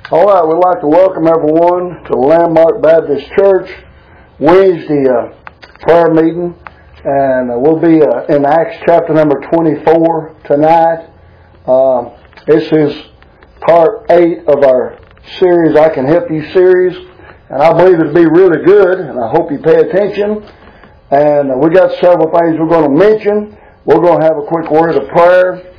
All right, we'd like to welcome everyone to Landmark Baptist Church Wednesday prayer meeting, and we'll be in Acts chapter number 24 tonight. This is part 8 of our series, I Can Help You series, and I believe it'll be really good, and I hope you pay attention. And we got several things we're going to mention. We're going to have a quick word of prayer,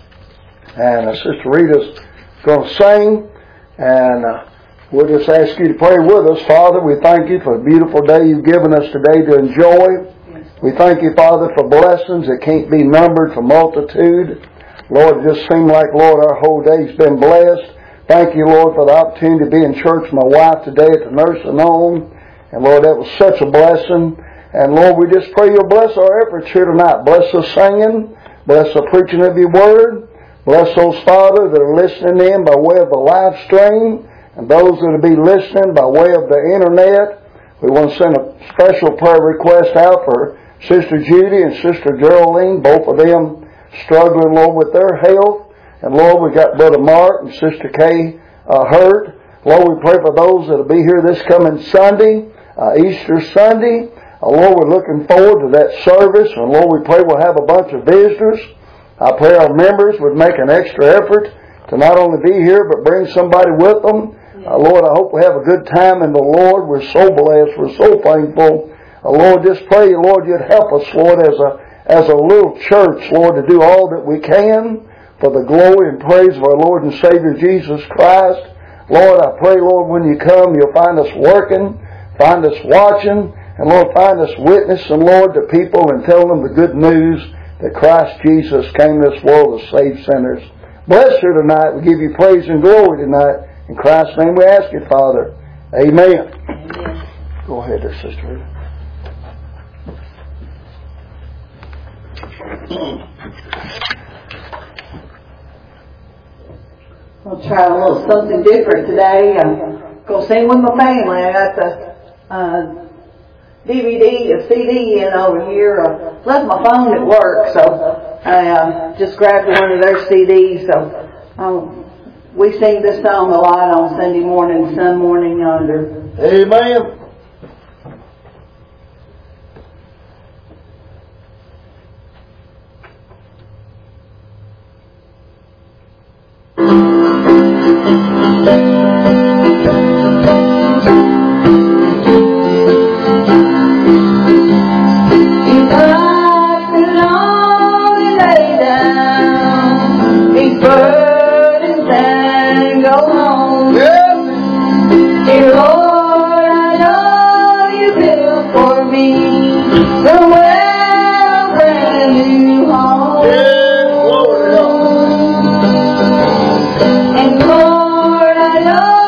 and Sister Rita's going to sing. And we'll just ask you to pray with us. Father, we thank you for the beautiful day you've given us today to enjoy. We thank you, Father, for blessings that can't be numbered, for multitude. Lord, it just seemed like, Lord, our whole day's been blessed. Thank you, Lord, for the opportunity to be in church with my wife today at the nursing home. And Lord, that was such a blessing. And Lord, we just pray you'll bless our efforts here tonight. Bless the singing. Bless the preaching of your word. Bless those, Father, that are listening in by way of the live stream, and those that will be listening by way of the internet. We want to send a special prayer request out for Sister Judy and Sister Geraldine, both of them struggling, Lord, with their health. And Lord, we got Brother Mark and Sister Kay hurt. Lord, we pray for those that will be here this coming Sunday, Easter Sunday. Lord, we're looking forward to that service, and Lord, we pray we'll have a bunch of visitors. I pray our members would make an extra effort to not only be here, but bring somebody with them. Lord, I hope we have a good time in the Lord. We're so blessed. We're so thankful. Lord, just pray, Lord, you'd help us, Lord, as a little church, Lord, to do all that we can for the glory and praise of our Lord and Savior Jesus Christ. Lord, I pray, Lord, when you come, you'll find us working, find us watching, and Lord, find us witnessing, Lord, to people and tell them the good news that Christ Jesus came to this world to save sinners. Bless her tonight. We give you praise and glory tonight. In Christ's name we ask it, Father. Amen. Amen. Go ahead there, Sister. I'll try a little something different today. I'm going to sing with my family. I got the DVD, a CD in over here. Left my phone at work, so I just grabbed one of their CDs. So we sing this song a lot on Sunday morning, Sun Morning Yonder. Amen. And Lord, I love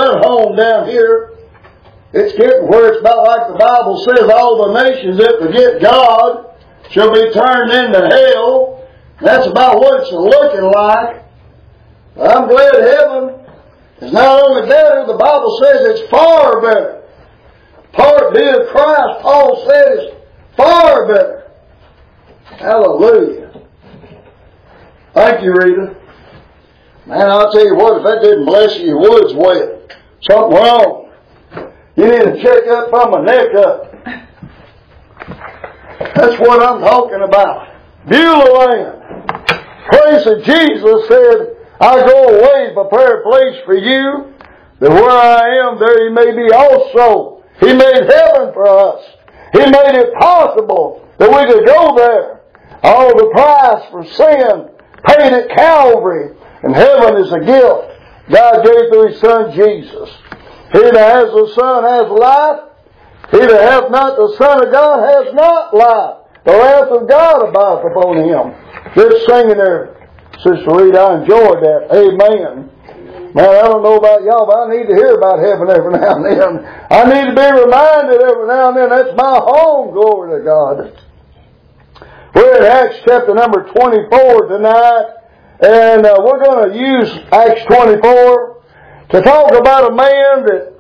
at home down here. It's getting where it's about like the Bible says, all the nations that forget God shall be turned into hell. That's about what it's looking like. But I'm glad heaven is not only better, the Bible says it's far better. Part B of Christ, Paul said, is far better. Hallelujah. Thank you, Rita. Man, I'll tell you what, if that didn't bless you, your wood's wet. Something wrong. You need to check up from my neck up. That's what I'm talking about. Beulah land. Praise that Jesus said, I go away to prepare a place for you, that where I am, there you may be also. He made heaven for us. He made it possible that we could go there. All the price for sin paid at Calvary. And heaven is a gift God gave to His Son Jesus. He that has the Son has life. He that hath not the Son of God has not life. The wrath of God abideth upon him. Just singing there, Sister Rita, I enjoyed that. Amen. Man, I don't know about y'all, but I need to hear about heaven every now and then. I need to be reminded every now and then that's my home. Glory to God. We're in Acts chapter number 24 tonight, and we're going to use Acts 24 to talk about a man that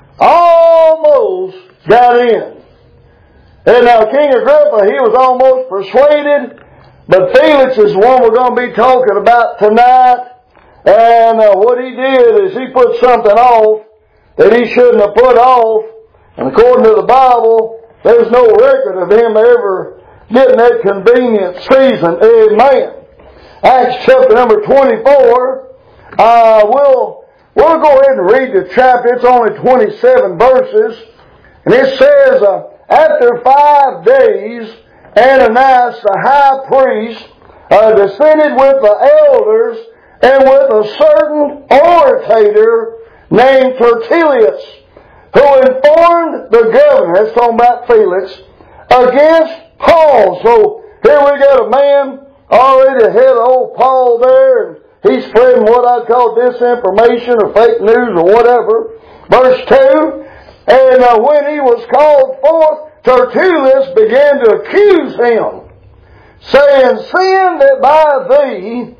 almost got in. And King Agrippa, he was almost persuaded, but Felix is one we're going to be talking about tonight. And what he did is he put something off that he shouldn't have put off. And according to the Bible, there's no record of him ever getting that convenient season. Amen. Acts chapter number 24. We'll go ahead and read the chapter. It's only 27 verses. And it says, after 5 days, Ananias the high priest descended with the elders and with a certain orator named Tertullus, who informed the governor, that's talking about Felix, against Paul. So here we got a man already ahead of old Paul there, and he's spreading what I'd call disinformation or fake news or whatever. Verse 2, and when he was called forth, Tertullus began to accuse him, saying, seeing that by thee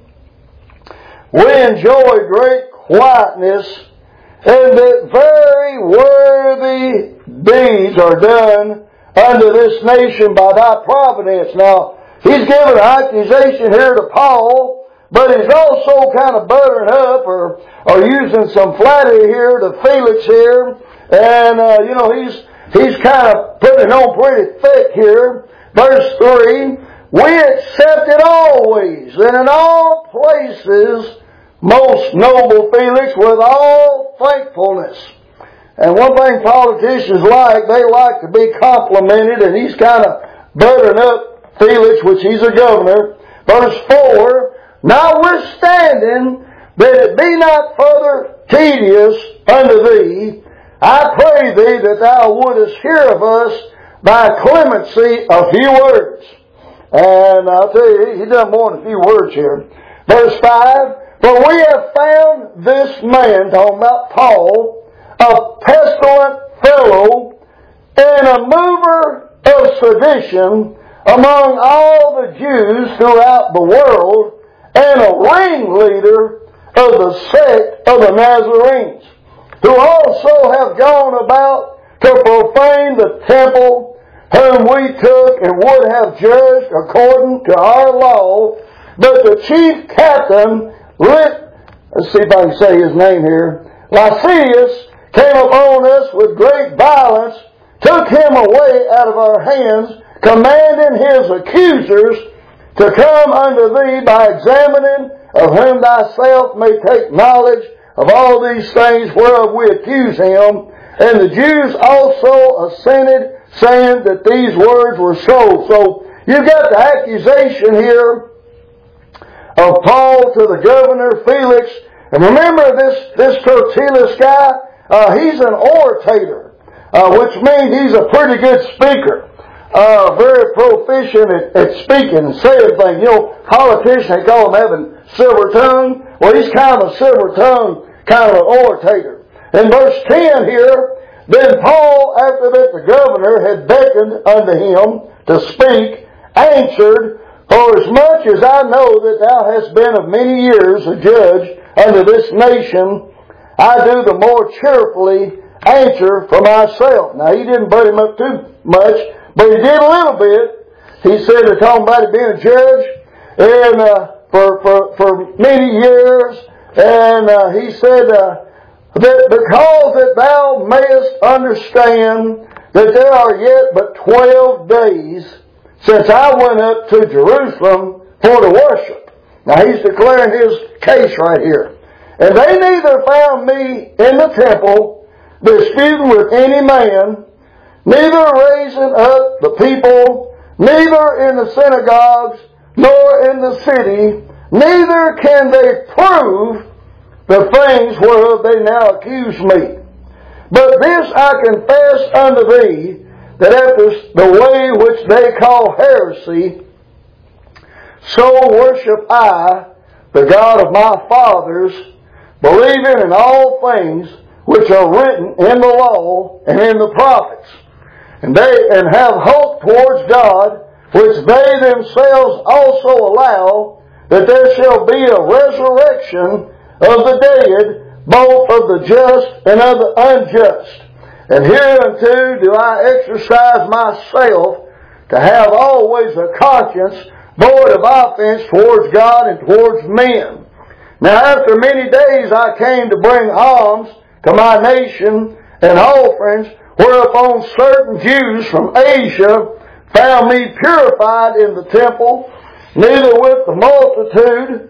we enjoy great quietness, and that very worthy deeds are done unto this nation by thy providence. Now, he's giving an accusation here to Paul, but he's also kind of buttering up or using some flattery here to Felix here. And, he's kind of putting it on pretty thick here. Verse 3, we accept it always and in all places, most noble Felix, with all thankfulness. And one thing politicians like, they like to be complimented, and he's kind of buttering up Felix, which he's a governor. Verse 4, notwithstanding that it be not further tedious unto thee, I pray thee that thou wouldest hear of us by clemency a few words. And I'll tell you, he done more than a few words here. Verse 5, for we have found this man, talking about Paul, a pestilent fellow and a mover of sedition among all the Jews throughout the world, and a ringleader of the sect of the Nazarenes, who also have gone about to profane the temple, whom we took and would have judged according to our law. But the chief captain, let's see if I can say his name here, Lysias, came upon us with great violence, took him away out of our hands, commanding his accusers to come unto thee by examining, of whom thyself may take knowledge of all these things whereof we accuse him. And the Jews also assented, saying that these words were so. So you've got the accusation here of Paul to the governor Felix. And remember this Tertullus guy, he's an orator, which means he's a pretty good speaker. Very proficient at speaking and saying things. Politicians, they call him having silver tongue. Well, he's kind of a silver tongue, kind of an orator. In verse 10 here, then Paul, after that the governor had beckoned unto him to speak, answered, For as much as I know that thou hast been of many years a judge unto this nation, I do the more cheerfully answer for myself. Now, he didn't put him up too much, but he did a little bit. He said, they're talking about being a judge and for many years. And he said, that because that thou mayest understand that there are yet but 12 days since I went up to Jerusalem for to worship. Now, he's declaring his case right here. And they neither found me in the temple disputing with any man, neither raising up the people, neither in the synagogues, nor in the city, neither can they prove the things whereof they now accuse me. But this I confess unto thee, that after the way which they call heresy, so worship I the God of my fathers, believing in all things which are written in the law and in the prophets, and have hope towards God, which they themselves also allow, that there shall be a resurrection of the dead, both of the just and of the unjust. And hereunto do I exercise myself to have always a conscience void of offense towards God and towards men. Now after many days I came to bring alms to my nation and offerings, whereupon certain Jews from Asia found me purified in the temple, neither with the multitude,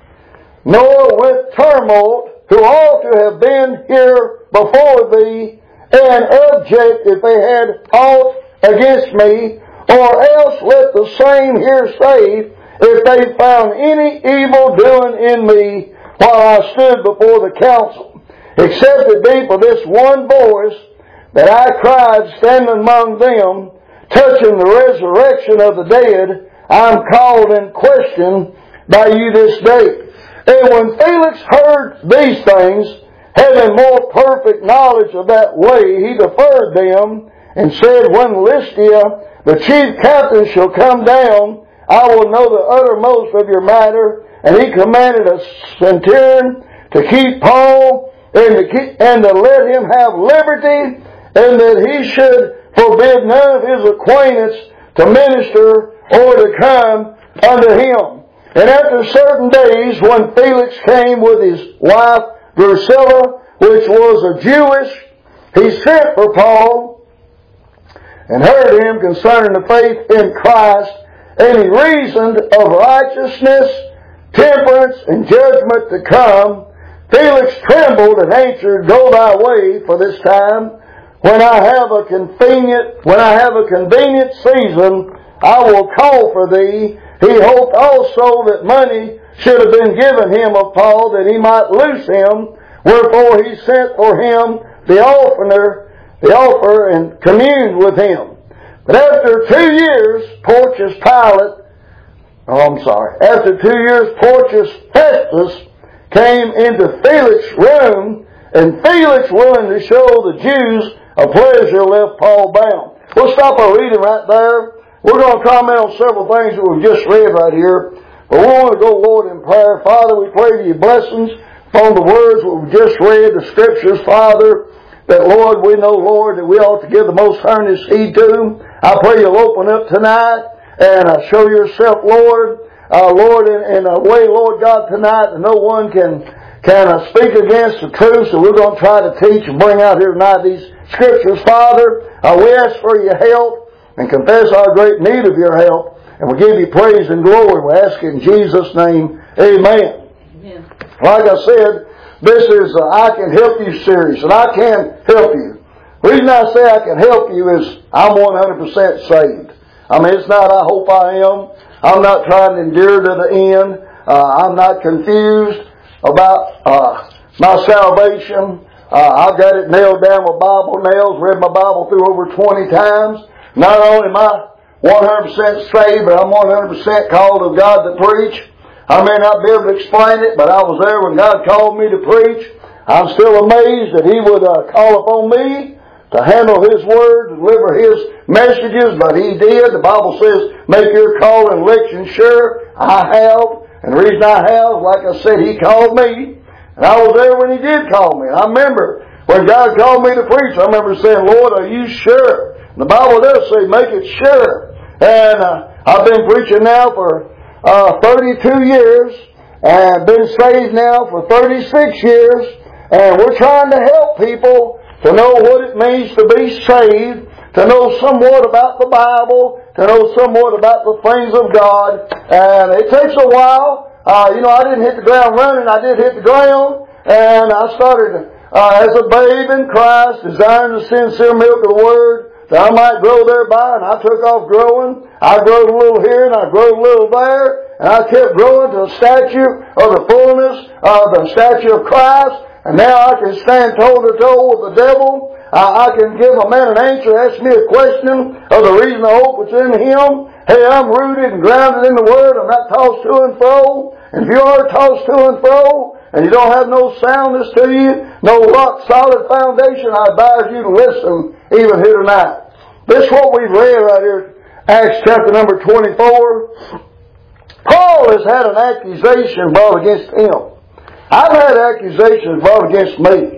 nor with tumult, who ought to have been here before thee, and object if they had aught against me, or else let the same here say, if they found any evil doing in me while I stood before the council, except it be for this one voice that I cried standing among them, touching the resurrection of the dead, I am called in question by you this day. And when Felix heard these things, having more perfect knowledge of that way, he deferred them, and said, When Lystia, the chief captain, shall come down, I will know the uttermost of your matter. And he commanded a centurion to keep Paul, and to let him have liberty, and that he should forbid none of his acquaintance to minister or to come unto him. And after certain days, when Felix came with his wife Drusilla, which was a Jewess, he sent for Paul and heard him concerning the faith in Christ, and he reasoned of righteousness, temperance, and judgment to come. Felix trembled and answered, Go thy way for this time. When I have a convenient season, I will call for thee. He hoped also that money should have been given him of Paul, that he might loose him. Wherefore he sent for him the offer, and communed with him. But after 2 years, Porcius Festus came into Felix's room, and Felix, willing to show the Jews a pleasure, left Paul bound. We'll stop our reading right there. We're going to comment on several things that we've just read right here. But we want to go, Lord, in prayer. Father, we pray for your blessings upon the words that we've just read, the Scriptures, Father, that, Lord, we know, Lord, that we ought to give the most earnest heed to. I pray you'll open up tonight and show yourself, Lord, in a way, Lord God, tonight that no one can speak against the truth. So we're going to try to teach and bring out here tonight these Scriptures, Father. We ask for your help and confess our great need of your help. And we give you praise and glory. We ask it in Jesus' name. Amen. Amen. Like I said, this is I Can Help You series, and I can help you. The reason I say I can help you is I'm 100% saved. I mean, it's not I hope I am. I'm not trying to endure to the end. I'm not confused about my salvation. I've got it nailed down with Bible nails, read my Bible through over 20 times. Not only am I 100% saved, but I'm 100% called of God to preach. I may not be able to explain it, but I was there when God called me to preach. I'm still amazed that he would call upon me to handle his word, deliver his messages, but he did. The Bible says, make your call and election sure. I have. And the reason I have, like I said, he called me. And I was there when he did call me. I remember when God called me to preach, I remember saying, Lord, are you sure? And the Bible does say, make it sure. And I've been preaching now for 32 years and been saved now for 36 years. And we're trying to help people to know what it means to be saved, to know somewhat about the Bible, to know somewhat about the things of God. And it takes a while. I didn't hit the ground running. I did hit the ground. And I started as a babe in Christ, desiring the sincere milk of the Word, that I might grow thereby. And I took off growing. I growed a little here and I growed a little there. And I kept growing to the stature of the fullness of the stature of Christ. And now I can stand toe to toe with the devil. I can give a man an answer, ask me a question of the reason I hope it's in him. Hey, I'm rooted and grounded in the Word. I'm not tossed to and fro. And if you are tossed to and fro, and you don't have no soundness to you, no rock solid foundation, I advise you to listen even here tonight. This is what we've read right here, Acts chapter number 24. Paul has had an accusation brought against him. I've had accusations brought against me.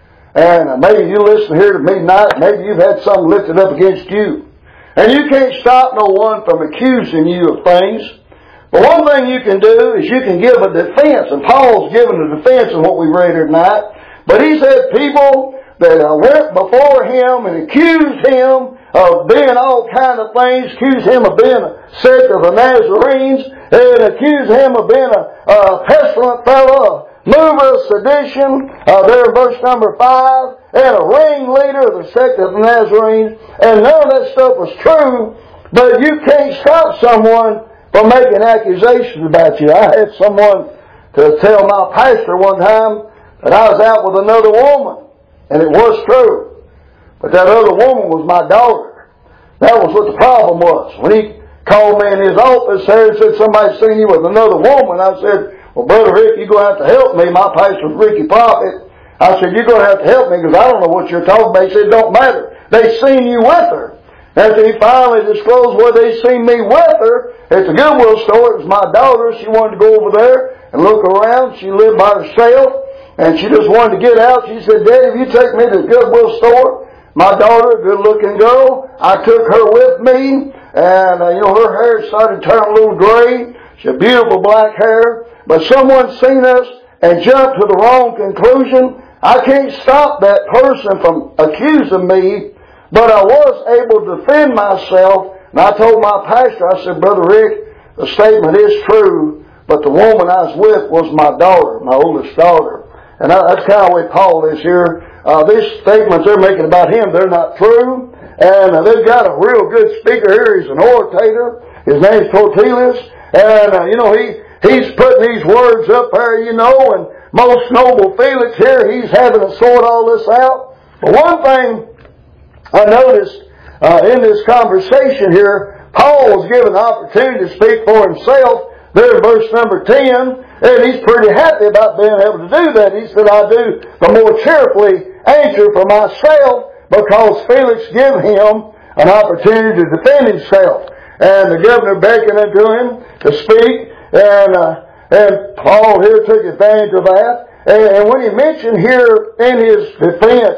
And maybe you listen here to me tonight, maybe you've had something lifted up against you. And you can't stop no one from accusing you of things. But one thing you can do is you can give a defense. And Paul's given a defense in what we read here tonight. But he's had people that went before him and accused him of being all kind of things, accused him of being a sect of the Nazarenes, and accused him of being a pestilent fellow, mover of sedition, there in verse number 5, and a ringleader of the sect of the Nazarenes, and none of that stuff was true, but you can't stop someone from making accusations about you. I had someone to tell my pastor one time that I was out with another woman, and it was true. But that other woman was my daughter. That was what the problem was. When he called me in his office there and said, somebody's seen you with another woman, I said, well, Brother Rick, you're going to have to help me. My pastor's Ricky Prophet. I said, you're going to have to help me because I don't know what you're talking about. He said, it don't matter. They seen you with her. After he finally disclosed where they seen me with her, at the Goodwill store, it was my daughter. She wanted to go over there and look around. She lived by herself, and she just wanted to get out. She said, Daddy, if you take me to the Goodwill store, my daughter, a good-looking girl, I took her with me, and, her hair started turning a little gray. She had beautiful black hair. But someone seen us and jumped to the wrong conclusion. I can't stop that person from accusing me, but I was able to defend myself. And I told my pastor, I said, Brother Rick, the statement is true, but the woman I was with was my daughter, my oldest daughter. And that's kind of the way Paul is here. These statements they're making about him, they're not true. And they've got a real good speaker here. He's an orator. His name's Tertullus. And, he's putting these words up there, and most noble Felix here, he's having to sort all this out. But one thing I noticed in this conversation here, Paul was given the opportunity to speak for himself there in verse number 10, and he's pretty happy about being able to do that. He said, I do the more cheerfully answer for myself because Felix gave him an opportunity to defend himself. And the governor beckoned unto him to speak, and Paul here took advantage of that. And when he mentioned here in his defense,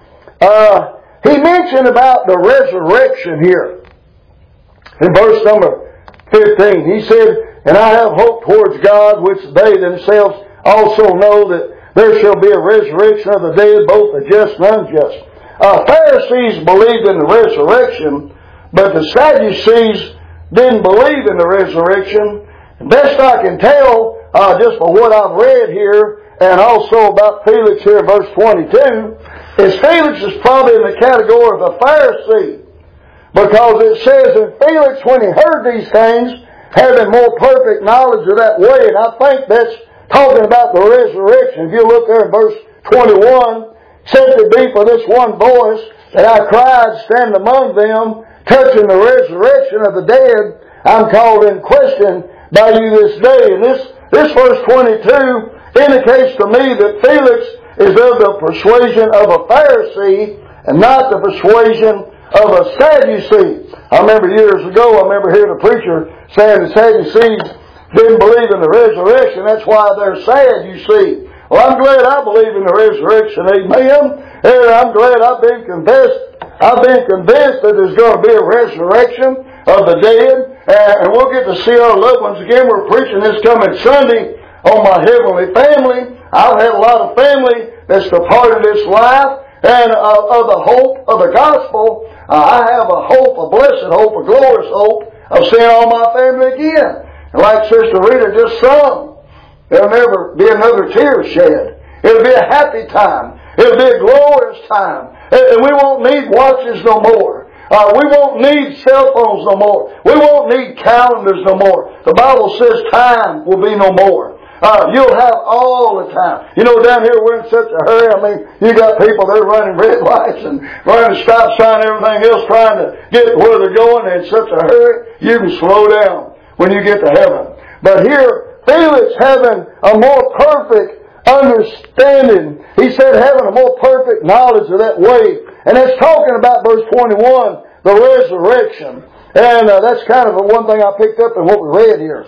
he mentioned about the resurrection here. In verse number 15, he said, and I have hope towards God, which they themselves also know that there shall be a resurrection of the dead, both the just and unjust. Pharisees believed in the resurrection, but the Sadducees didn't believe in the resurrection. Best I can tell, just by what I've read here, and also about Felix here, verse 22, is Felix is probably in the category of a Pharisee. Because it says that Felix, when he heard these things, having more perfect knowledge of that way, and I think that's talking about the resurrection. If you look there in verse 21, except it be for this one voice that I cried, stand among them, touching the resurrection of the dead, I'm called in question by you this day. And this verse 22 indicates to me that Felix is of the persuasion of a Pharisee and not the persuasion of a Sadducee. I remember years ago, hearing a preacher saying the Sadducees didn't believe in the resurrection. That's why they're sad, you see. Well, I'm glad I believe in the resurrection, amen. And I'm glad I've been convinced that there's going to be a resurrection of the dead. And we'll get to see our loved ones again. We're preaching this coming Sunday on my heavenly family. I've had a lot of family that's departed this life. And of the hope of the gospel, I have a hope, a blessed hope, a glorious hope of seeing all my family again. And like Sister Rita just sung, there'll never be another tear shed. It'll be a happy time. It'll be a glorious time. And we won't need watches no more. We won't need cell phones no more. We won't need calendars no more. The Bible says time will be no more. You'll have all the time. You know, down here we're in such a hurry. I mean, you got people, they're running red lights and running stop sign and everything else trying to get where they're going. They're in such a hurry. You can slow down when you get to heaven. But here, Felix having a more perfect understanding. He said having a more perfect knowledge of that way. And it's talking about verse 21, the resurrection. And that's kind of the one thing I picked up in what we read here.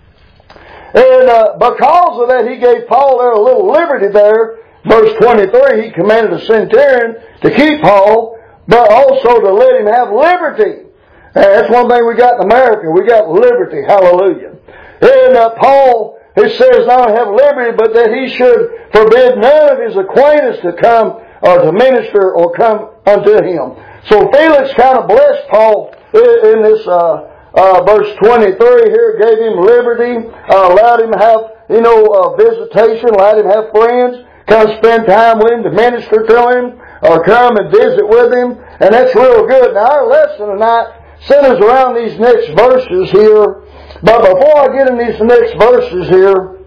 And because of that, he gave Paul there a little liberty there. Verse 23, he commanded the centurion to keep Paul, but also to let him have liberty. And that's one thing we got in America. We got liberty. Hallelujah. And Paul, it says not have liberty, but that he should forbid none of his acquaintance to come or to minister or come unto him. So Felix kind of blessed Paul in this verse 23 here, gave him liberty, allowed him to have, visitation, allowed him to have friends, come spend time with him, to minister to him, or come and visit with him. And that's real good. Now our lesson tonight centers around these next verses here. But before I get in these next verses here,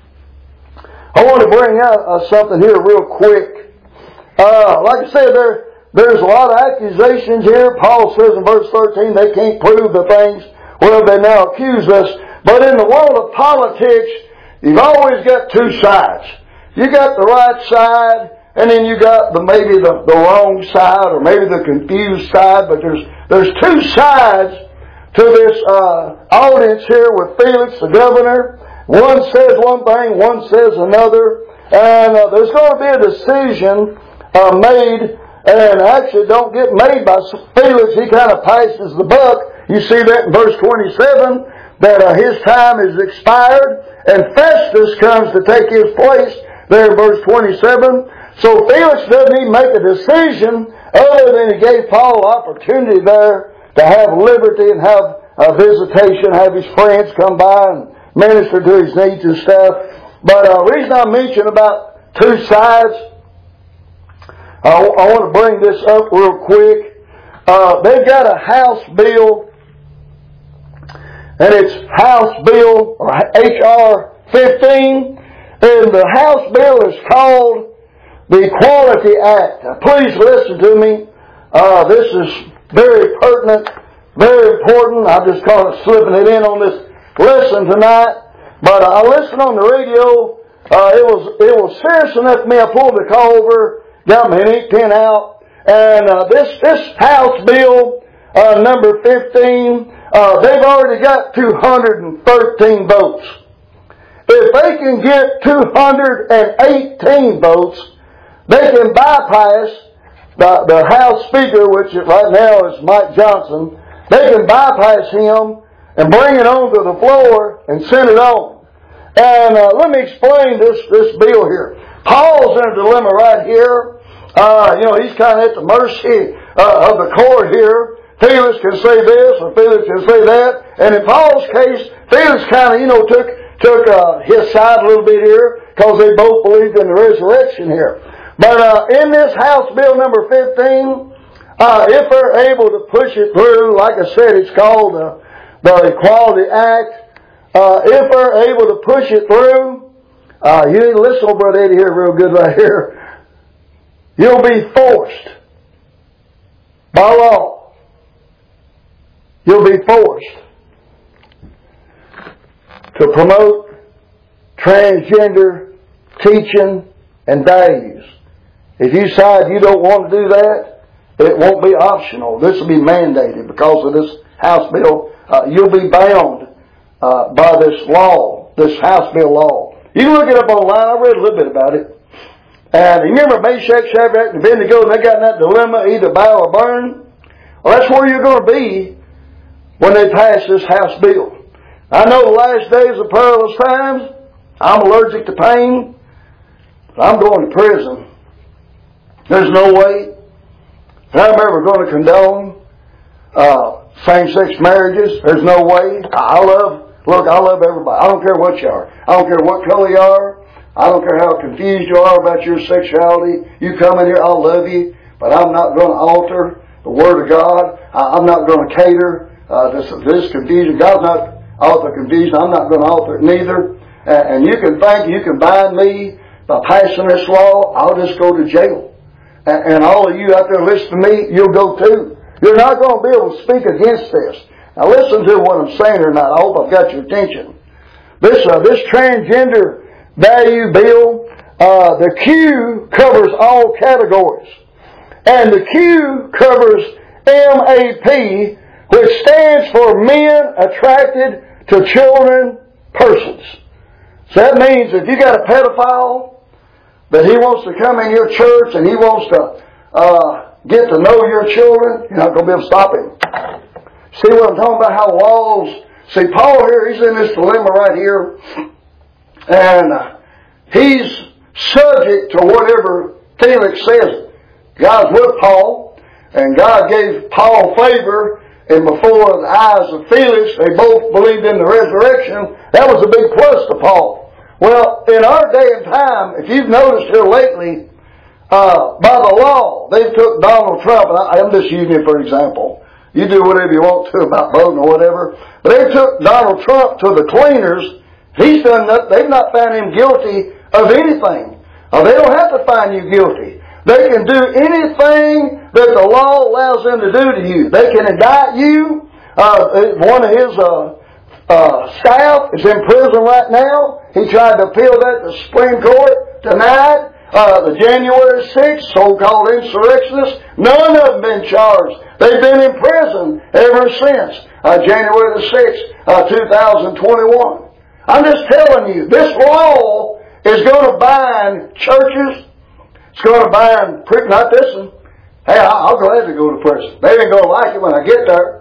I want to bring out something here real quick. Like I said, there's a lot of accusations here. Paul says in verse 13 they can't prove the things whereof they now accuse us. But in the world of politics, you've always got two sides. You got the right side, and then you got maybe the wrong side, or maybe the confused side. But there's two sides to this audience here with Felix, the governor. One says one thing, one says another. And there's going to be a decision made, and actually don't get made by Felix. He kind of passes the buck. You see that in verse 27, that his time is expired, and Festus comes to take his place there in verse 27. So Felix doesn't even make a decision other than he gave Paul opportunity there to have liberty and have a visitation, have his friends come by and minister to his needs and stuff. But the reason I mention about two sides, I want to bring this up real quick. They've got a House bill, and it's House Bill, or H.R. 15, and the House bill is called the Equality Act. Now, please listen to me. This is very pertinent, very important. I just call it slipping it in on this lesson tonight. But I listened on the radio. It was serious enough for me. I pulled the car over, got my ink pen out, and this House bill number 15. They've already got 213 votes. If they can get 218 votes, they can bypass the House Speaker, which right now is Mike Johnson. They can bypass him and bring it onto the floor and send it on. And let me explain this bill here. Paul's in a dilemma right here. He's kind of at the mercy of the court here. Felix can say this or Felix can say that. And in Paul's case, Felix kind of, took his side a little bit here because they both believed in the resurrection here. But in this House Bill number 15, if they're able to push it through, like I said, it's called the Equality Act. If they're able to push it through, you need to listen to Brother Eddie here real good right here. You'll be forced by law. You'll be forced to promote transgender teaching and days. If you decide you don't want to do that, it won't be optional. This will be mandated because of this House bill. You'll be bound by this law, this House bill law. You can look it up online. I read a little bit about it. And you remember Meshach, Shadrach, and Abednego, and they got in that dilemma, either bow or burn? Well, that's where you're going to be when they pass this House bill. I know the last days are perilous times. I'm allergic to pain. But I'm going to prison. There's no way. And I'm ever going to condone same-sex marriages. There's no way. I love everybody. I don't care what you are. I don't care what color you are. I don't care how confused you are about your sexuality. You come in here, I'll love you. But I'm not going to alter the Word of God. I'm not going to cater this confusion. God's not alter confusion. I'm not going to alter it neither. And you can think you can bind me by passing this law. I'll just go to jail. And all of you out there listening to me, you'll go too. You're not going to be able to speak against this. Now listen to what I'm saying tonight. I hope I've got your attention. This transgender value bill, the Q covers all categories. And the Q covers MAP, which stands for Men Attracted to Children Persons. So that means if you got a pedophile that he wants to come in your church and he wants to get to know your children, you're not going to be able to stop him. See what I'm talking about? How laws... See, Paul here, he's in this dilemma right here. And he's subject to whatever Felix says. God's with Paul. And God gave Paul favor. And before the eyes of Felix, they both believed in the resurrection. That was a big plus to Paul. Well, in our day and time, if you've noticed here lately, by the law, they took Donald Trump, and I'm just using him for example. You do whatever you want to about voting or whatever. But they took Donald Trump to the cleaners. He's done nothing. They've not found him guilty of anything. They don't have to find you guilty. They can do anything that the law allows them to do to you. They can indict you. One of his staff is in prison right now. He tried to appeal that to the Supreme Court tonight. The January 6th, so-called insurrectionists, none of them been charged. They've been in prison ever since January the 6th, 2021. I'm just telling you, this law is going to bind churches. It's going to bind, not this one. Hey, I'll gladly go to prison. They ain't going to like it when I get there.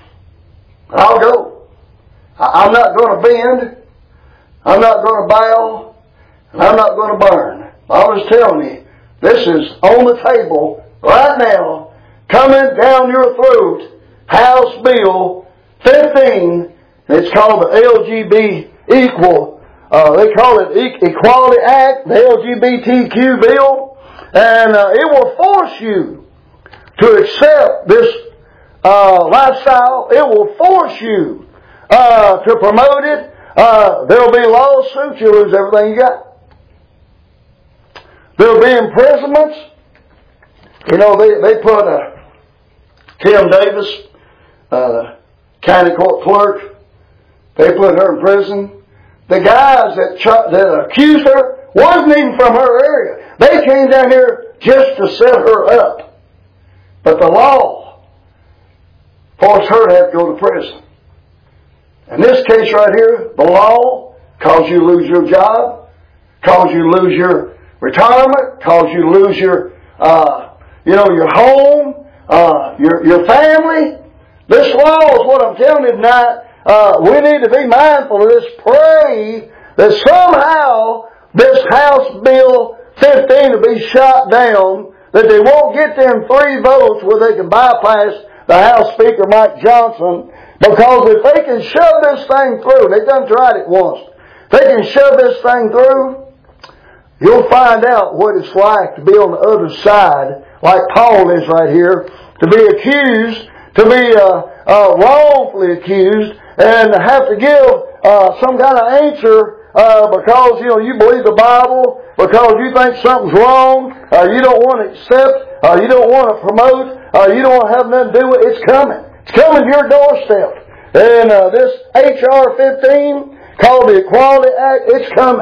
I'll go. I'm not going to bend. I'm not going to bow. And I'm not going to burn. I was telling you, this is on the table right now, coming down your throat, House Bill 15. It's called the LGBT Equal. They call it Equality Act, the LGBTQ bill, and it will force you to accept this lifestyle. It will force you to promote it. There'll be lawsuits. You'll lose everything you got. There'll be imprisonments. You know, they put Kim Davis, the county court clerk, they put her in prison. The guys that accused her wasn't even from her area. They came down here just to set her up. But the law forced her to have to go to prison. In this case right here, the law caused you to lose your job, caused you to lose your retirement, caused you to lose your, your home, your family. This law is what I'm telling you tonight. We need to be mindful of this. Pray that somehow this House Bill 15 will be shot down, that they won't get them 3 votes where they can bypass the House Speaker Mike Johnson, because if they can shove this thing through, they've done tried it once, if they can shove this thing through, you'll find out what it's like to be on the other side, like Paul is right here, to be accused, to be wrongfully accused, and have to give some kind of answer because you believe the Bible, because you think something's wrong, you don't want to accept, you don't want to promote, you don't want to have nothing to do with it. It's coming. It's coming to your doorstep. And this H.R. 15, called the Equality Act, it's coming.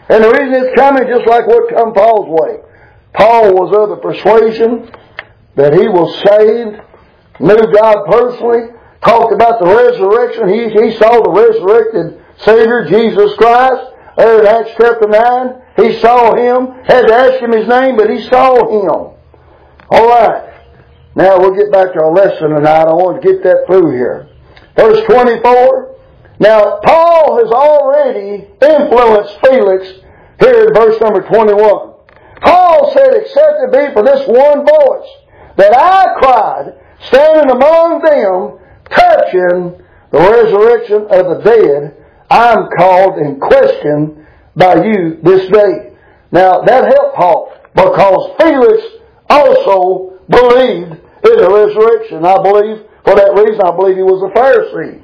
And the reason it's coming just like what come Paul's way. Paul was of the persuasion that he was saved, knew God personally, talked about the resurrection. He saw the resurrected Savior, Jesus Christ. There in Acts chapter 9, he saw Him. Had to ask Him His name, but he saw Him. All right. Now we'll get back to our lesson tonight. I want to get that through here. Verse 24. Now, Paul has already influenced Felix here in verse number 21. Paul said, except it be for this one voice, that I cried, standing among them, touching the resurrection of the dead, I am called in question by you this day. Now, that helped Paul, because Felix also believed in the resurrection. I believe, for that reason, I believe he was a Pharisee.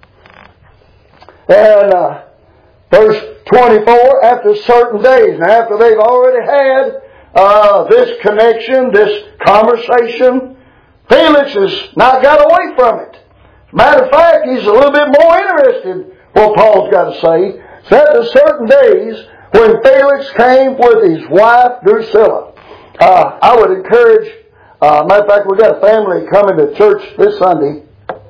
And verse 24, after certain days, now after they've already had this connection, this conversation, Felix has not got away from it. As a matter of fact, he's a little bit more interested in what Paul's got to say. So after certain days, when Felix came with his wife Drusilla, I would encourage, matter of fact, we got a family coming to church this Sunday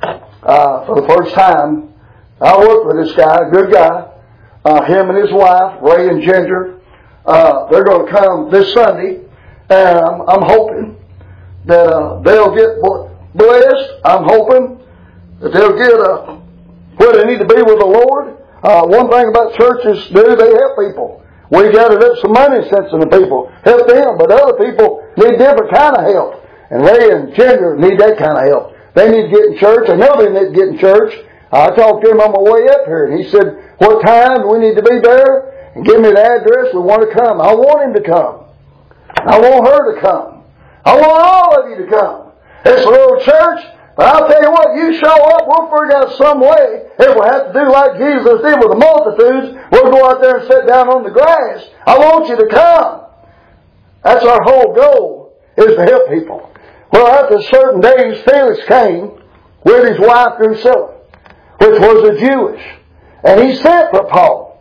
for the first time. I work with this guy, a good guy. Him and his wife, Ray and Ginger, they're going to come this Sunday, and I'm hoping that they'll get blessed. I'm hoping that they'll get where they need to be with the Lord. One thing about churches do, they help people. We gathered up some money and sent some to people. Help them, but other people need different kind of help. And Ray and Ginger need that kind of help. They need to get in church. I know they need to get in church. I talked to him on my way up here, and he said, what time do we need to be there? And give me the address. We want to come. I want him to come. I want her to come. I want all of you to come. It's a little church, but I'll tell you what, you show up, we'll figure out some way. If we have to do like Jesus did with the multitudes, we'll go out there and sit down on the grass. I want you to come. That's our whole goal, is to help people. Well, after certain days, Felix came with his wife Drusilla, which was a Jewish. And he sent for Paul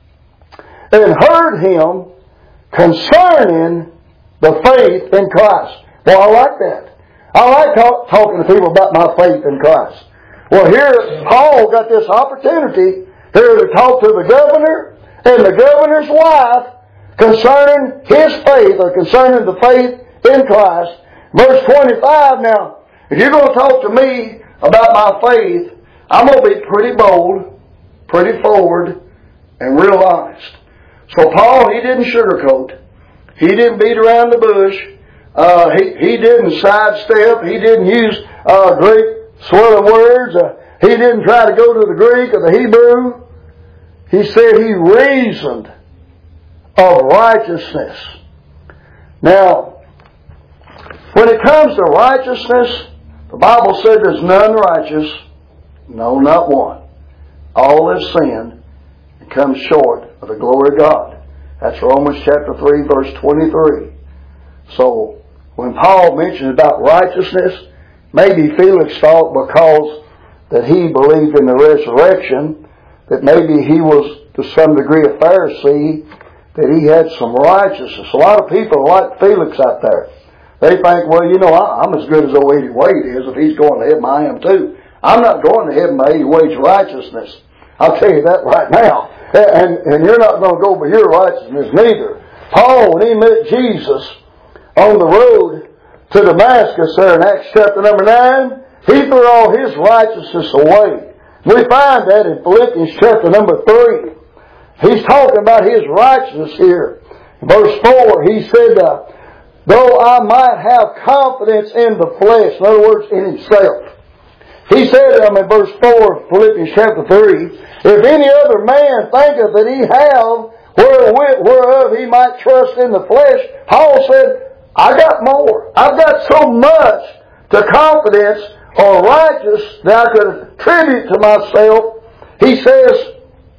and heard him concerning the faith in Christ. Well, I like that. I like talking to people about my faith in Christ. Well, here Paul got this opportunity here to talk to the governor and the governor's wife concerning his faith, or concerning the faith in Christ. Verse 25, now, if you're going to talk to me about my faith, I'm going to be pretty bold, pretty forward, and real honest. So Paul, he didn't sugarcoat. He didn't beat around the bush. He didn't sidestep. He didn't use great swirling words. He didn't try to go to the Greek or the Hebrew. He said he reasoned of righteousness. Now, when it comes to righteousness, the Bible said there's none righteous. No, not one. All have sinned and come short of the glory of God. That's Romans chapter 3, verse 23. So, when Paul mentioned about righteousness, maybe Felix thought because that he believed in the resurrection, that maybe he was to some degree a Pharisee, that he had some righteousness. A lot of people are like Felix out there. They think, well, you know, I'm as good as old Eddie Wade is. If he's going to heaven, I am too. I'm not going to heaven by Eddie Wade's righteousness. I'll tell you that right now. And you're not going to go by your righteousness neither. Paul, when he met Jesus on the road to Damascus there in Acts chapter number 9, he threw all his righteousness away. We find that in Philippians chapter number 3. He's talking about his righteousness here. In verse 4, he said, though I might have confidence in the flesh, in other words, in himself. He said in verse 4 of Philippians chapter 3, if any other man thinketh that he have whereof he might trust in the flesh, Paul said, I got more. I've got so much to confidence or righteous that I could attribute to myself. He says,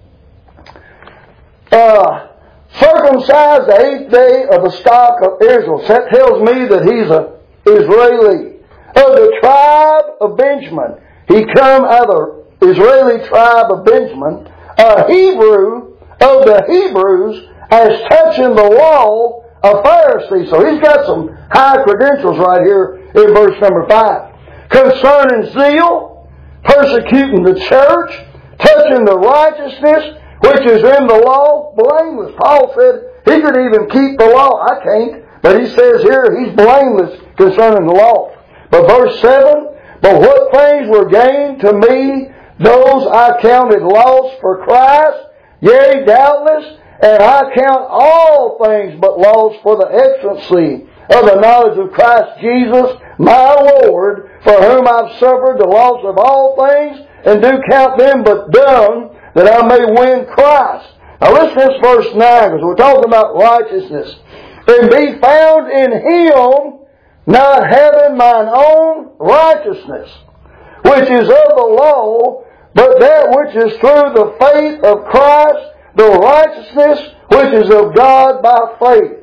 circumcised the 8th day of the stock of Israel. So that tells me that he's an Israeli. Of the tribe of Benjamin. He come out of the Israeli tribe of Benjamin. A Hebrew of the Hebrews, as touching the law, a Pharisee. So he's got some high credentials right here in verse number 5. Concerning zeal, persecuting the church, touching the righteousness which is in the law, blameless. Paul said he could even keep the law. I can't. But he says here he's blameless concerning the law. But verse 7, but what things were gained to me, those I counted loss for Christ. Yea, doubtless, and I count all things but loss for the excellency of the knowledge of Christ Jesus, my Lord, for whom I've suffered the loss of all things, and do count them but dung, that I may win Christ. Now listen to this verse 9, because we're talking about righteousness. And be found in Him, not having mine own righteousness, which is of the law, but that which is through the faith of Christ, the righteousness which is of God by faith.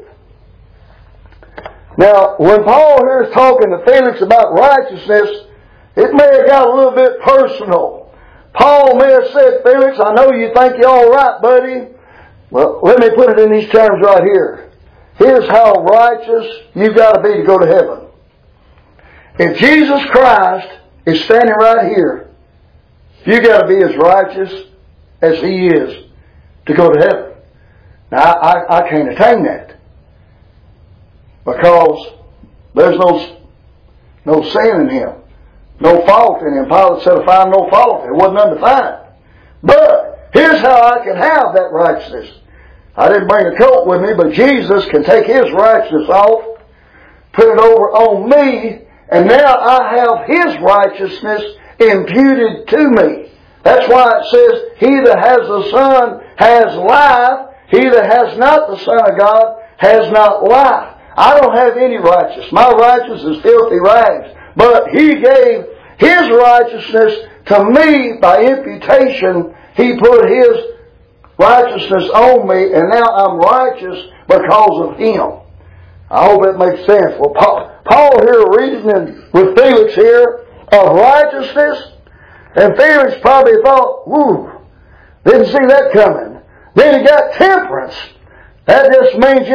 Now, when Paul here is talking to Felix about righteousness, it may have got a little bit personal. Paul may have said, Felix, I know you think you're all right, buddy. Well, let me put it in these terms right here. Here's how righteous you've got to be to go to heaven. If Jesus Christ is standing right here, you got to be as righteous as He is to go to heaven. Now, I can't attain that, because there's no sin in Him, no fault in Him. Pilate said, I find no fault. There wasn't none to find. But here's how I can have that righteousness. I didn't bring a coat with me, but Jesus can take His righteousness off, put it over on me, and now I have His righteousness imputed to me. That's why it says, He that has the Son has life. He that has not the Son of God has not life. I don't have any righteousness. My righteousness is filthy rags. But He gave His righteousness to me by imputation. He put His righteousness on me, and now I'm righteous because of Him. I hope it makes sense. Well, Paul here reasoning with Felix here of righteousness, and Felix probably thought, whoo, didn't see that coming. Then he got temperance. That just means,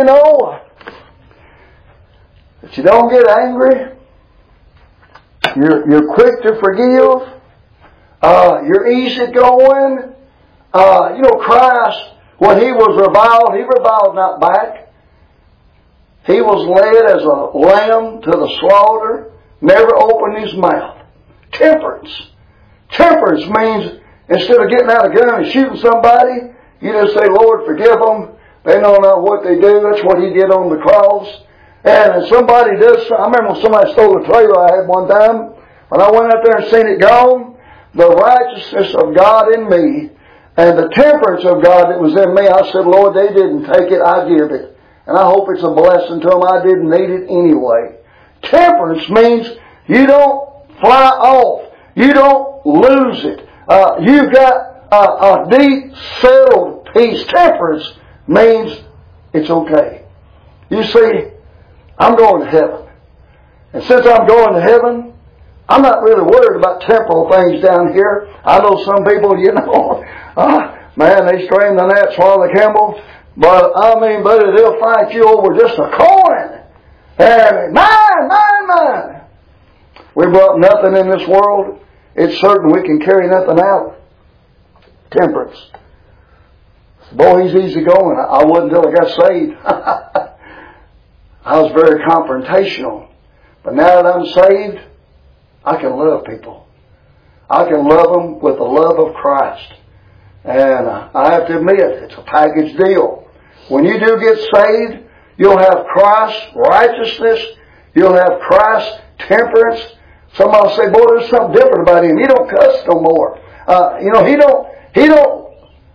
that you don't get angry. You're quick to forgive. You're easygoing. Christ, when He was reviled, He reviled not back. He was led as a lamb to the slaughter, never opened His mouth. Temperance. Temperance means instead of getting out a gun and shooting somebody, you just say, Lord, forgive them. They know not what they do. That's what He did on the cross. And if somebody does, I remember when somebody stole a trailer I had one time. When I went out there and seen it gone, the righteousness of God in me and the temperance of God that was in me, I said, Lord, they didn't take it, I give it. And I hope it's a blessing to them. I didn't need it anyway. Temperance means you don't fly off. You don't lose it. You've got a deep, settled peace. Temperance means it's okay. You see, I'm going to heaven. And since I'm going to heaven, I'm not really worried about temporal things down here. I know some people, man, they strain the gnat, swallow the camel. But, buddy, they'll fight you over just a coin. And mine. We brought nothing in this world. It's certain we can carry nothing out. Temperance. Boy, he's easy going. I wasn't until I got saved. I was very confrontational. But now that I'm saved, I can love people. I can love them with the love of Christ. And I have to admit, it's a package deal. When you do get saved, you'll have Christ's righteousness. You'll have Christ's temperance. Somebody will say, boy, there's something different about him. He don't cuss no more. He don't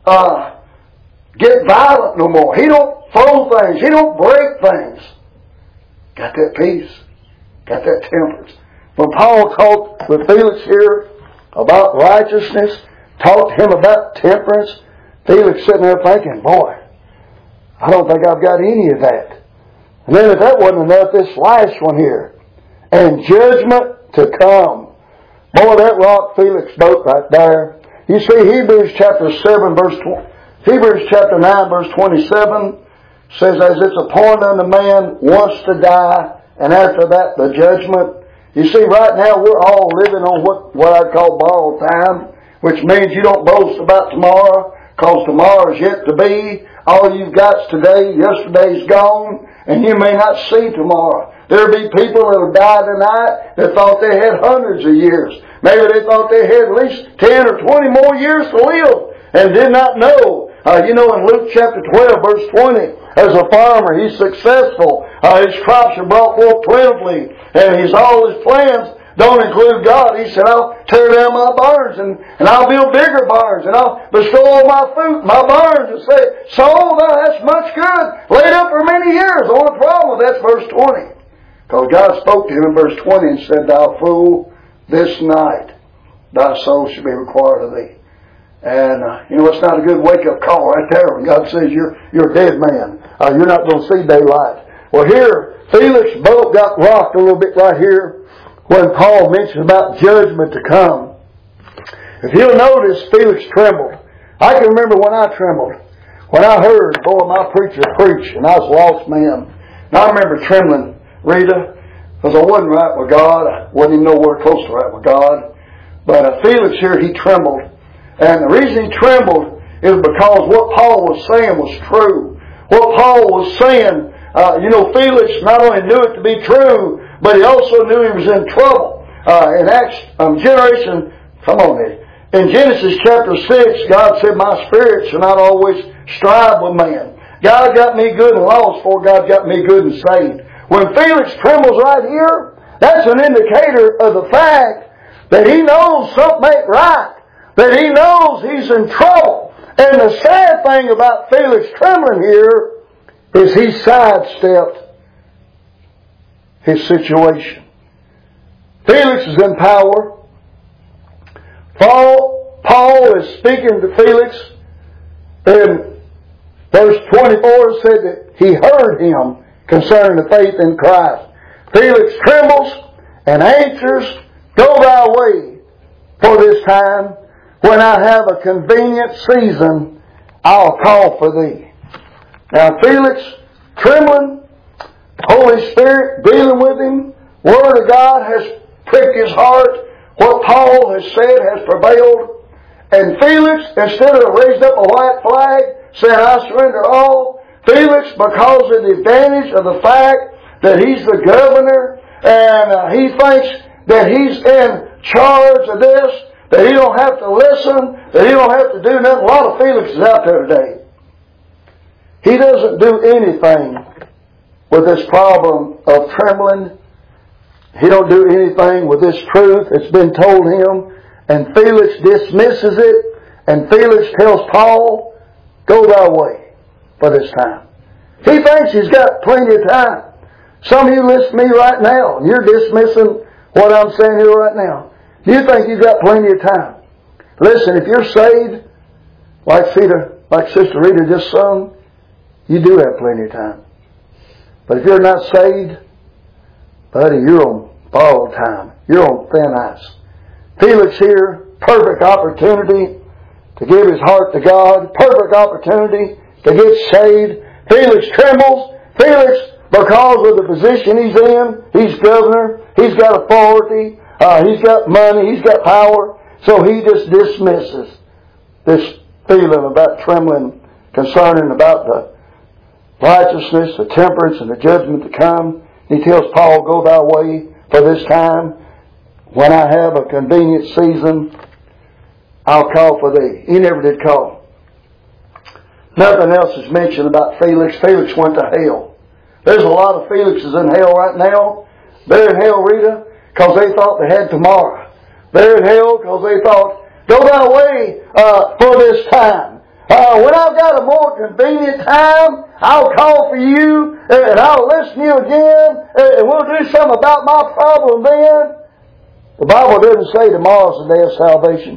get violent no more. He don't throw things. He don't break things. Got that peace. Got that temperance. When Paul talked with Felix here about righteousness, talked to him about temperance, Felix sitting there thinking, boy, I don't think I've got any of that. And then if that wasn't enough, this last one here, and judgment to come. Boy, that rocked Felix' boat right there. You see, Hebrews chapter 9, verse 27, says, as it's appointed unto man once to die, and after that the judgment. You see, right now we're all living on what I call borrowed time, which means you don't boast about tomorrow, because tomorrow is yet to be. All you've got's today. Yesterday's gone, and you may not see tomorrow. There'll be people that will die tonight that thought they had hundreds of years. Maybe they thought they had at least 10 or 20 more years to live and did not know. In Luke chapter 12, verse 20, as a farmer, he's successful. His crops are brought forth plentifully, and all his plans don't include God. He said, I'll tear down my barns and I'll build bigger barns, and I'll bestow all my food, my barns, and say, soul, that's much good, laid up for many years. The only problem with that's verse 20. Because God spoke to him in verse 20 and said, thou fool, this night thy soul shall be required of thee. And, it's not a good wake-up call right there when God says you're a dead man. You're not going to see daylight. Well, here, Felix's boat got rocked a little bit right here when Paul mentions about judgment to come. If you'll notice, Felix trembled. I can remember when I trembled. When I heard, my preacher preach, and I was a lost man. And I remember trembling, Rita, because I wasn't right with God. I wasn't even nowhere close to right with God. But Felix here, he trembled. And the reason he trembled is because what Paul was saying was true. What Paul was saying, Felix not only knew it to be true, but he also knew he was in trouble. In Genesis chapter 6, God said, my spirit shall not always strive with man. God got me good and lost before God got me good and saved. When Felix trembles right here, that's an indicator of the fact that he knows something ain't right. That he knows he's in trouble. And the sad thing about Felix trembling here is he sidestepped his situation. Felix is in power. Paul is speaking to Felix. In verse 24 it said that he heard him concerning the faith in Christ. Felix trembles and answers, go thy way for this time. When I have a convenient season, I'll call for thee. Now Felix, trembling, Holy Spirit dealing with him, Word of God has pricked his heart. What Paul has said has prevailed. And Felix, instead of raising up a white flag, saying, I surrender all, Felix, because of the advantage of the fact that he's the governor, and he thinks that he's in charge of this, that he don't have to listen, that he don't have to do nothing. A lot of Felixes out there today. He doesn't do anything with this problem of trembling. He don't do anything with this truth that's been told him. And Felix dismisses it. And Felix tells Paul, go thy way for this time. He thinks he's got plenty of time. Some of you listen to me right now, and you're dismissing what I'm saying here right now. You think you've got plenty of time. Listen, if you're saved, like Sister Rita just sung, you do have plenty of time. But if you're not saved, buddy, you're on borrowed time. You're on thin ice. Felix here, perfect opportunity to give his heart to God. Perfect opportunity to get saved. Felix trembles. Felix, because of the position he's in, he's governor, he's got authority, he's got money, he's got power. So he just dismisses this feeling about trembling concerning about the righteousness, the temperance, and the judgment to come. He tells Paul, go thy way for this time. When I have a convenient season, I'll call for thee. He never did call. Nothing else is mentioned about Felix. Felix went to hell. There's a lot of Felixes in hell right now. They're in hell, Rita, because they thought they had tomorrow. They're in hell because they thought, go thy way for this time. When I've got a more convenient time, I'll call for you, and I'll listen to you again, and we'll do something about my problem then. The Bible doesn't say tomorrow's the day of salvation.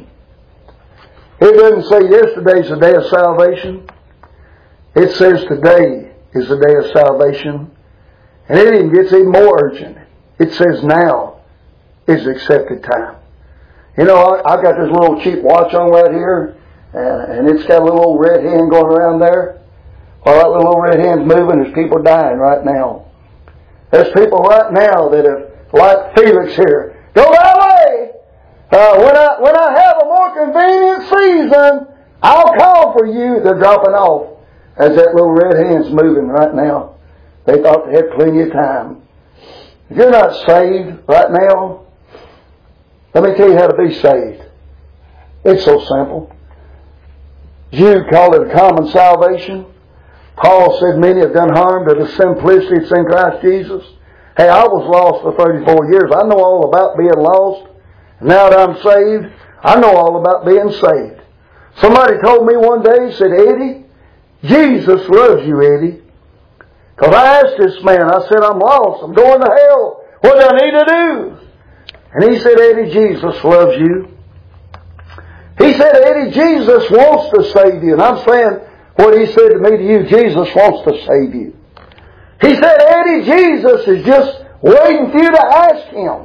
It doesn't say yesterday's the day of salvation. It says today is the day of salvation. And it even gets even more urgent. It says now is the accepted time. You know, I've got this little cheap watch on right here, and it's got a little old red hen going around there. While that little old red hand's moving, there's people dying right now. There's people right now that have, like Felix here, go that way. When I have a more convenient season, I'll call for you. They're dropping off as that little red hand's moving right now. They thought they had plenty of time. If you're not saved right now, let me tell you how to be saved. It's so simple. Jude called it a common salvation. Paul said many have done harm to the simplicity that's in Christ Jesus. Hey, I was lost for 34 years. I know all about being lost. Now that I'm saved, I know all about being saved. Somebody told me one day, said, Eddie, Jesus loves you, Eddie. Because I asked this man, I said, I'm lost. I'm going to hell. What do I need to do? And he said, Eddie, Jesus loves you. He said, Eddie, Jesus wants to save you. And I'm saying what he said to me to you, Jesus wants to save you. He said, Eddie, Jesus is just waiting for you to ask Him.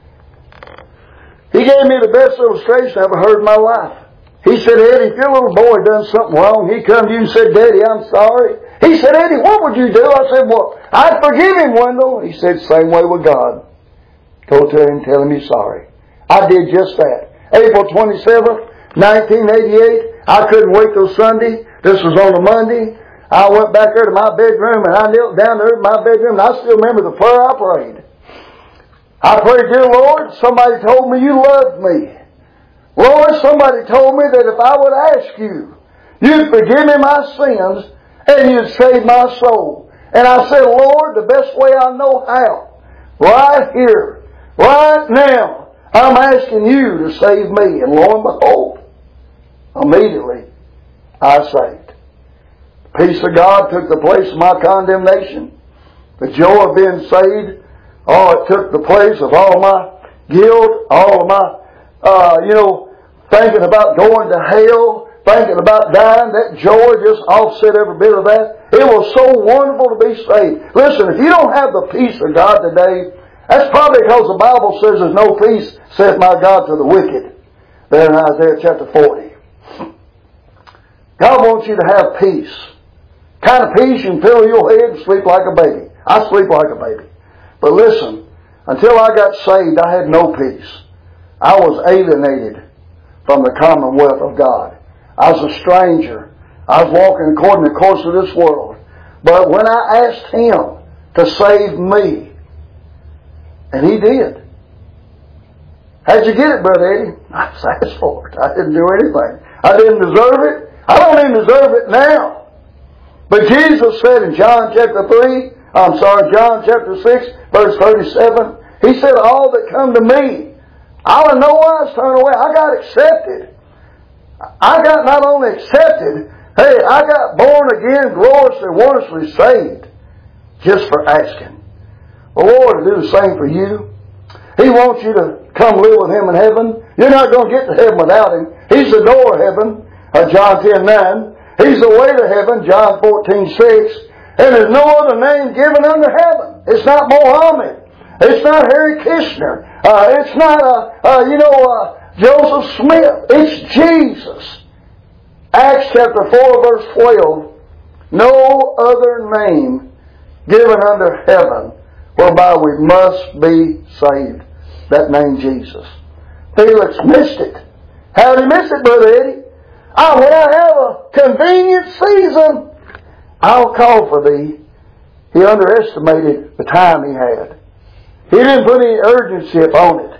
He gave me the best illustration I ever heard in my life. He said, Eddie, if your little boy done something wrong, he come to you and said, Daddy, I'm sorry. He said, Eddie, what would you do? I said, well, I'd forgive him, Wendell. He said, same way with God. Go to him and tell him you're sorry. I did just that. April 27th, 1988, I couldn't wait till Sunday. This was on a Monday. I went back there to my bedroom and I knelt down there in my bedroom and I still remember the prayer I prayed. I prayed, dear Lord, somebody told me you loved me. Lord, somebody told me that if I would ask you, you'd forgive me my sins and you'd save my soul. And I said, Lord, the best way I know how, right here, right now, I'm asking you to save me. And lo and behold, immediately, I saved. The peace of God took the place of my condemnation. The joy of being saved, it took the place of all my guilt, all of my, thinking about going to hell, thinking about dying. That joy just offset every bit of that. It was so wonderful to be saved. Listen, if you don't have the peace of God today, that's probably because the Bible says there's no peace, saith my God, to the wicked. There in Isaiah chapter 40. God wants you to have peace. Kind of peace you can fill your head and sleep like a baby. I sleep like a baby. But listen, until I got saved, I had no peace. I was alienated from the commonwealth of God. I was a stranger. I was walking according to the course of this world. But when I asked Him to save me, and He did. How'd you get it, Brother Eddie? I was asked for it. I didn't do anything. I didn't deserve it. I don't even deserve it now. But Jesus said in John chapter 6, verse 37, He said, all that come to me, I'll in no wise turn away. I got accepted. I got not only accepted, hey, I got born again, gloriously, wondrously saved, just for asking. The Lord will do the same for you. He wants you to come live with Him in heaven. You're not going to get to heaven without Him. He's the door of heaven, John 10:9. He's the way to heaven, John 14:6. And there's no other name given under heaven. It's not Mohammed. It's not Harry Kishner. It's not, Joseph Smith. It's Jesus. Acts chapter 4 verse 12. No other name given under heaven whereby we must be saved. That name Jesus. Felix missed it. How did he miss it, Brother Eddie? When I have a convenient season, I'll call for thee. He underestimated the time he had. He didn't put any urgency upon it.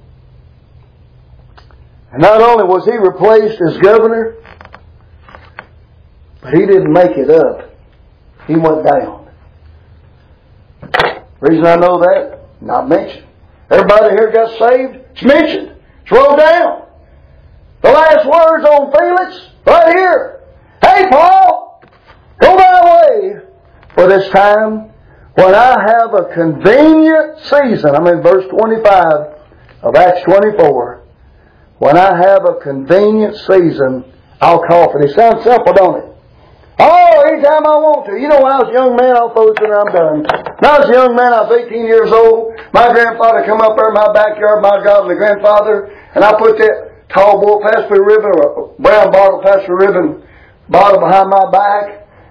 And not only was he replaced as governor, but he didn't make it up. He went down. The reason I know that, not mentioned. Everybody here got saved, it's mentioned. It's wrote down. The last words on Felix, right here. Hey, Paul, go thy way. For this time, when I have a convenient season, I'm in verse 25 of Acts 24. When I have a convenient season, I'll call for thee. Sounds simple, don't it? Oh, anytime I want to. You know, when I was a young man, I'll throw it in, I'm done. When I was a young man, I was 18 years old. My grandfather come up there in my backyard, my godly grandfather, and I put that tall boy pass through ribbon, or a brown bottle pass through ribbon bottle behind my back.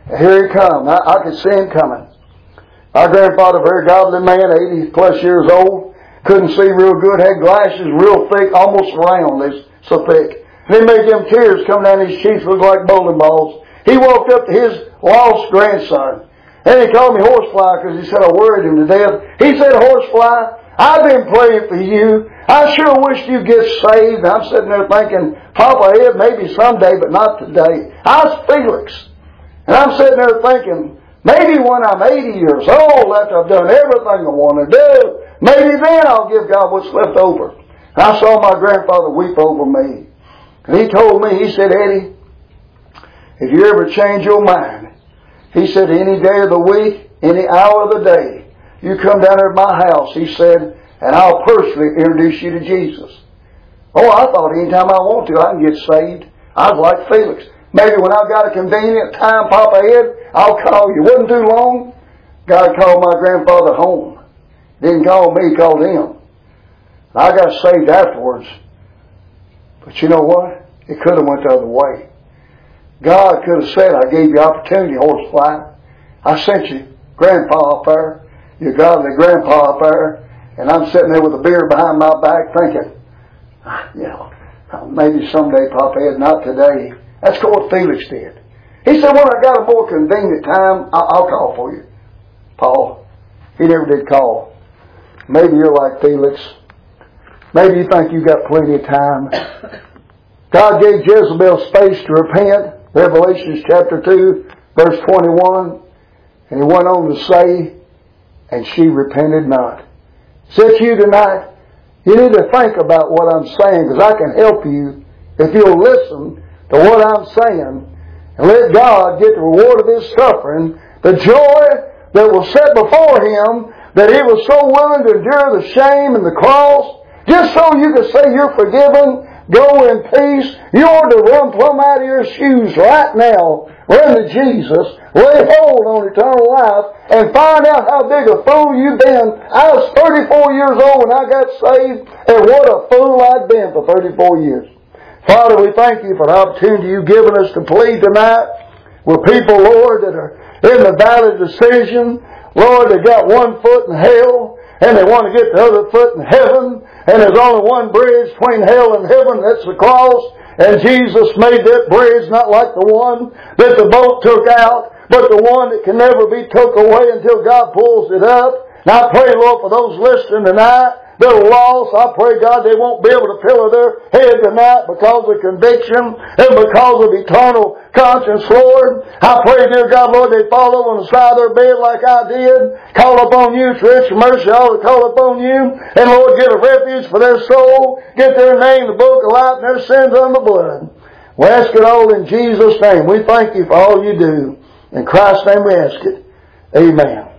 Here he come. I could see him coming. Our grandfather, very godly man, 80 plus years old, couldn't see real good, had glasses real thick, almost round, they so thick. And he made them tears come down his cheeks look like bowling balls. He walked up to his lost grandson. And he called me Horsefly because he said I worried him to death. He said, Horsefly, I've been praying for you. I sure wish you'd get saved. And I'm sitting there thinking, Papa Ed, maybe someday, but not today. I was Felix. And I'm sitting there thinking, maybe when I'm 80 years old, after I've done everything I want to do, maybe then I'll give God what's left over. And I saw my grandfather weep over me. And he told me, he said, Eddie, if you ever change your mind, he said, any day of the week, any hour of the day, you come down there to my house, he said, and I'll personally introduce you to Jesus. Oh, I thought anytime I want to, I can get saved. I was like Felix. Maybe when I've got a convenient time, Papa Ed, I'll call you. It wasn't too long. God called my grandfather home. Didn't call me, he called him. I got saved afterwards. But you know what? It could have went the other way. God could have said, I gave you opportunity, Horsefly. I sent you grandpa up there, your godly grandpa up there, and I'm sitting there with a beer behind my back thinking, maybe someday, Papa Ed, not today. That's what Felix did. He said, when I got a more convenient time, I'll call for you. Paul, he never did call. Maybe you're like Felix. Maybe you think you've got plenty of time. God gave Jezebel space to repent. Revelation chapter 2, verse 21. And he went on to say, and she repented not. Said to you tonight, you need to think about what I'm saying, because I can help you if you'll listen to what I'm saying and let God get the reward of His suffering, the joy that was set before Him, that He was so willing to endure the shame and the cross, just so you could say you're forgiven. Go in peace. You ought to run plumb out of your shoes right now. Run to Jesus. Lay hold on eternal life and find out how big a fool you've been. I was 34 years old when I got saved, and what a fool I'd been for 34 years. Father, we thank you for the opportunity you've given us to plead tonight with people, Lord, that are in the valley of decision. Lord, they got one foot in hell, and they want to get the other foot in heaven. And there's only one bridge between hell and heaven, that's the cross. And Jesus made that bridge not like the one that the boat took out, but the one that can never be took away until God pulls it up. And I pray, Lord, for those listening tonight that are lost, I pray, God, they won't be able to pillow their head tonight because of conviction and because of eternal conscience, Lord. I pray, dear God, Lord, they fall over on the side of their bed like I did. Call upon you, rich mercy, I ought to call upon you. And Lord, get a refuge for their soul. Get their name in the book of life and their sins under the blood. We ask it all in Jesus' name. We thank you for all you do. In Christ's name we ask it. Amen.